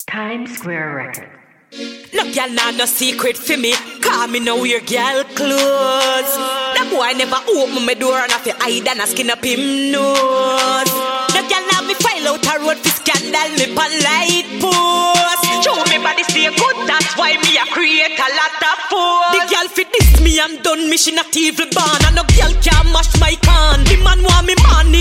Times Square Records. No girl nah no secret for me. Call me now your girl clothes. That boy never open my door and have to hide and a skin up him nose. No girl nah me file out a road for scandal me pan light post. Show me body stay good, that's why me a create a lot of posts. The girl fit this me I'm done me she not evil born. And no girl can mash my can. The man want me money